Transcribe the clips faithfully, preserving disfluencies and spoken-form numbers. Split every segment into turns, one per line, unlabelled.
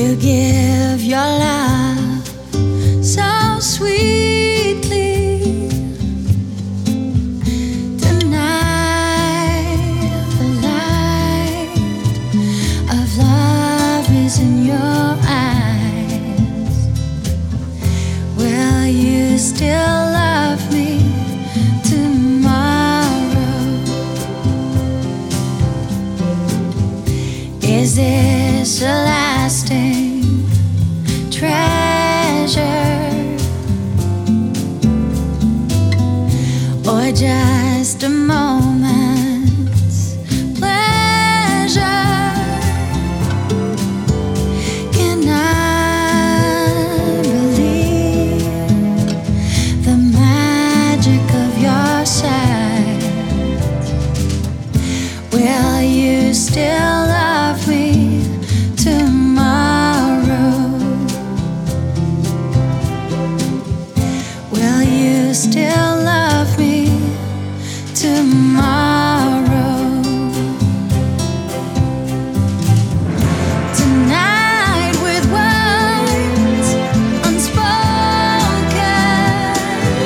You give your love so sweetly. Tonight the light of love is in your eyes. Will you still love me tomorrow? Is this a lasting treasure, or just a moment's pleasure? Can I believe the magic of your sight? Will you still love me tomorrow? Will you still love me tomorrow? Tonight with words unspoken,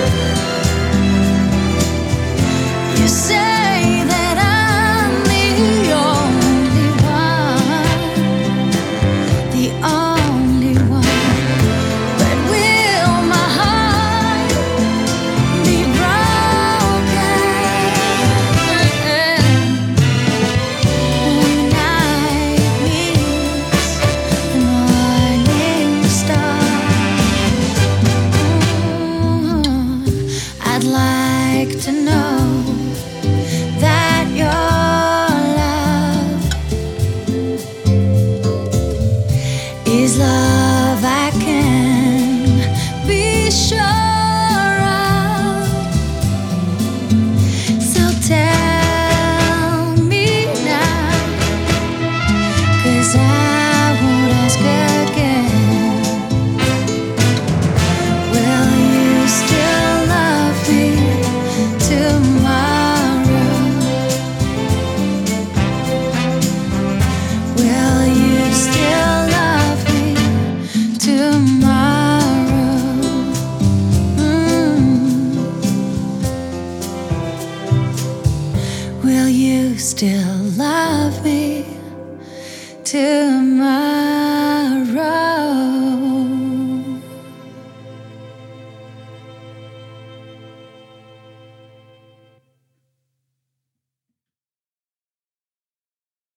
you say that I'm the only one, the only one. But will my heart be broken when night meets the morning star? I'd like to know that your love is love I can be sure of. So tell me now, 'cause I won't ask again. Will you still love me tomorrow? Will you still love me tomorrow? Mm. Will you still love me tomorrow?